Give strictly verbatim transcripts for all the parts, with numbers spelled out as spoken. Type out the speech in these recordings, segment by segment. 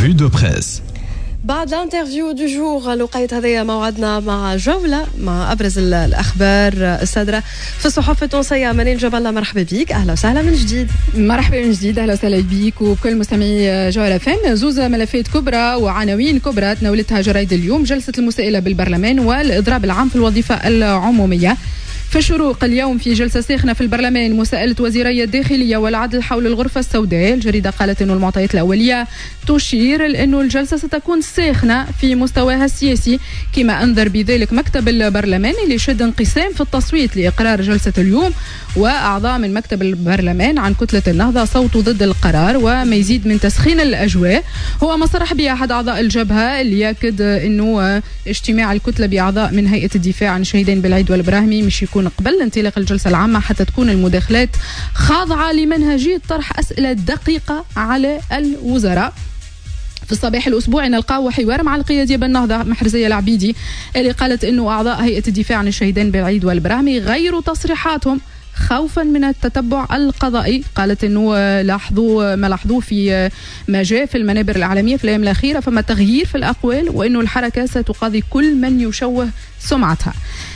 revue de presse. بعد الانترفيو دو جور لقيت هذايا موعدنا مع جولة مع أبرز الأخبار الصادرة في الصحف التونسية. منال جبلة، مرحبا بك، أهلا وسهلا من جديد. مرحبا من جديد، أهلا وسهلا بك وكل مستمعي جولة فن. زوز ملفات كبرى وعناوين كبرى تناولتها جرائد اليوم: جلسة المسائلة بالبرلمان والإضراب العام في الوظيفة العمومية. في الشروق اليوم في جلسة ساخنة في البرلمان مساءلة وزيري الداخلية والعدل حول الغرفة السوداء. الجريدة قالت أن المعطيات الأولية تشير لأن الجلسة ستكون ساخنة في مستواها السياسي، كما أنذر بذلك مكتب البرلمان اللي شد انقسام في التصويت لإقرار جلسة اليوم، وأعضاء من مكتب البرلمان عن كتلة النهضة صوتوا ضد القرار، وما يزيد من تسخين الأجواء هو ما صرح به أحد أعضاء الجبهة اللي يأكد أنه اجتماع الكتلة بأعضاء من هيئة الدفاع عن الشهيدين بالعيد والإبراهيمي مش يكون قبل انطلاق الجلسة العامة حتى تكون المداخلات خاضعة لمنهجية طرح أسئلة دقيقة على الوزراء. في الصباح الأسبوعي نلقاو حوار مع القيادية بالنهضة محرزية العبيدي اللي قالت أنه أعضاء هيئة الدفاع عن الشهيدين بالعيد والإبراهيمي غيروا تصريحاتهم خوفا من التتبع القضائي. قالت انه لاحظوا ما لاحظوه في ما جاء في المنابر الاعلاميه في الايام الاخيره، فما تغيير في الاقوال، وانه الحركه ستقاضي كل من يشوه سمعتها.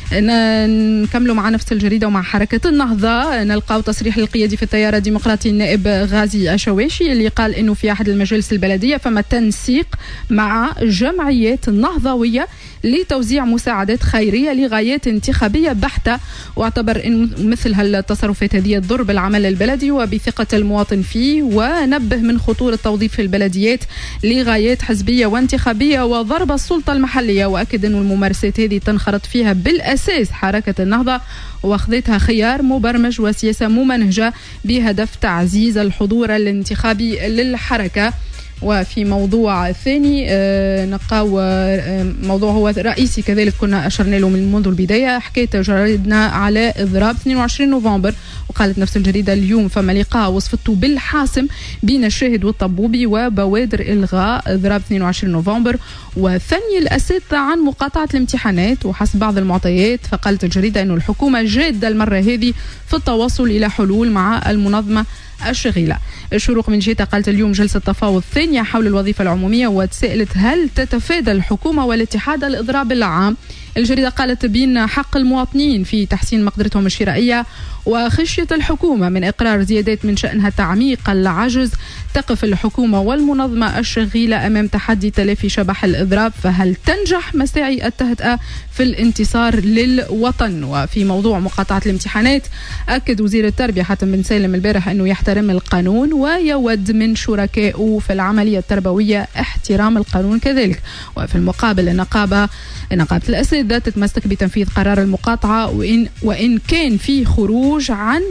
نكملوا مع نفس الجريده ومع حركه النهضه نلقاو تصريح للقيادي في التيار الديمقراطي النائب غازي الشواشي اللي قال انه في احد المجالس البلديه فما تنسيق مع جمعيات النهضويه لتوزيع مساعدات خيريه لغايات انتخابيه بحته، واعتبر ان مثل هالتصرفات هذه تضر بالعمل البلدي وبثقه المواطن فيه، ونبه من خطوره توظيف البلديات لغايات حزبيه وانتخابيه وضرب السلطه المحليه، واكد انه الممارسات هذه تنخرط فيها بالاساس حركه النهضه واخذتها خيار مبرمج وسياسه ممنهجه بهدف تعزيز الحضور الانتخابي للحركه. وفي موضوع ثاني نلقاو موضوع هو رئيسي كذلك كنا أشرنا له من منذ البداية، حكيت جريدنا على إضراب اثنين وعشرين نوفمبر، وقالت نفس الجريدة اليوم فما لقاء وصفته بالحاسم بين الشاهد والطبوبي وبوادر إلغاء إضراب اثنين وعشرين نوفمبر وثني الأساتذة عن مقاطعة الامتحانات. وحسب بعض المعطيات فقالت الجريدة أن الحكومة جادة المرة هذه في التواصل إلى حلول مع المنظمة الشغيلة. الشروق من جهتها قالت اليوم جلسة تفاوض ثانية حول الوظيفة العمومية، وتسألت هل تتفادى الحكومة والاتحاد الإضراب العام. الجريدة قالت تبين حق المواطنين في تحسين مقدرتهم الشرائية وخشية الحكومة من إقرار زيادات من شأنها تعميق العجز. تقف الحكومة والمنظمة الشغيلة أمام تحدي تلافي شبح الإضراب، فهل تنجح مساعي التهدئة في الانتصار للوطن؟ وفي موضوع مقاطعة الامتحانات أكد وزير التربية حاتم بن سالم البارح أنه يحترم القانون ويود من شركائه في العملية التربوية احترام القانون كذلك. وفي المقابل النقابة نقابة الأساتذة تتمسك بتنفيذ قرار المقاطعة وإن, وإن كان في خروج عن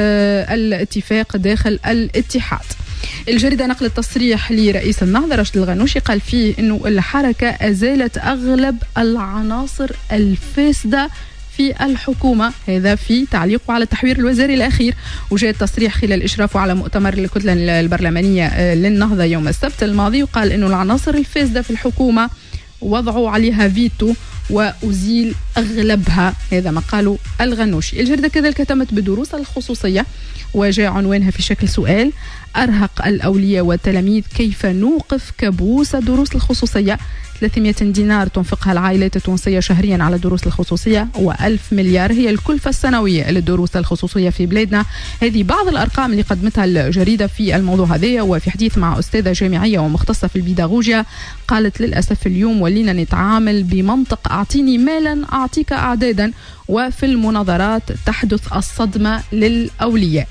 آه الاتفاق داخل الاتحاد. الجريدة نقلت تصريح لرئيس النهضة راشد الغنوشي قال فيه أنه الحركة أزالت أغلب العناصر الفاسدة في الحكومة، هذا في تعليقه على التحوير الوزاري الأخير. وجاء التصريح خلال إشرافه على مؤتمر الكتلة البرلمانية للنهضة يوم السبت الماضي، وقال أنه العناصر الفاسدة في الحكومة وضعوا عليها فيتو وأزيل أغلبها، هذا ما قاله الغنوشي. الجريدة كذلك اهتمت بدروس الخصوصية وجاء عنوانها في شكل سؤال: أرهق الأولياء والتلاميذ، كيف نوقف كابوس الدروس الخصوصية؟ ثلاثمئة دينار تنفقها العائلات التونسية شهريا على الدروس الخصوصية، وألف مليار هي الكلفة السنوية للدروس الخصوصية في بلادنا. هذه بعض الأرقام اللي قدمتها الجريدة في الموضوع هذا. وفي حديث مع أستاذة جامعية ومختصة في البيداغوجيا قالت للأسف اليوم ولينا نتعامل بمنطق أعطيني مالا أعطيك أعدادا، وفي المناظرات تحدث الصدمة للأولياء.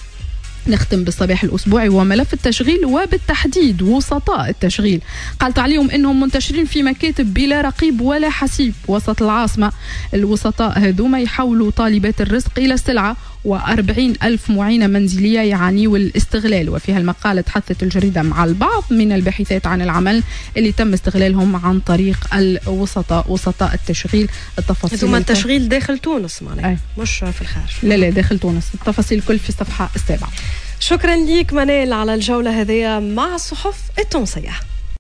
نختم بالصباح الأسبوعي وملف التشغيل وبالتحديد وسطاء التشغيل. قالت عليهم إنهم منتشرين في مكاتب بلا رقيب ولا حسيب وسط العاصمة. الوسطاء هذوما يحولوا طالبات الرزق إلى سلعة، وأربعين ألف معينة منزلية يعنيوا الاستغلال. وفي هالمقالة تحدثت الجريدة مع البعض من الباحثات عن العمل اللي تم استغلالهم عن طريق الوسطاء وسطاء التشغيل. التفاصيل ثم التشغيل داخل تونس معناها مش في الخارج. لا لا داخل تونس. التفاصيل كل في الصفحة السابعة. شكرا ليك منال على الجولة هذه مع الصحف التونسية.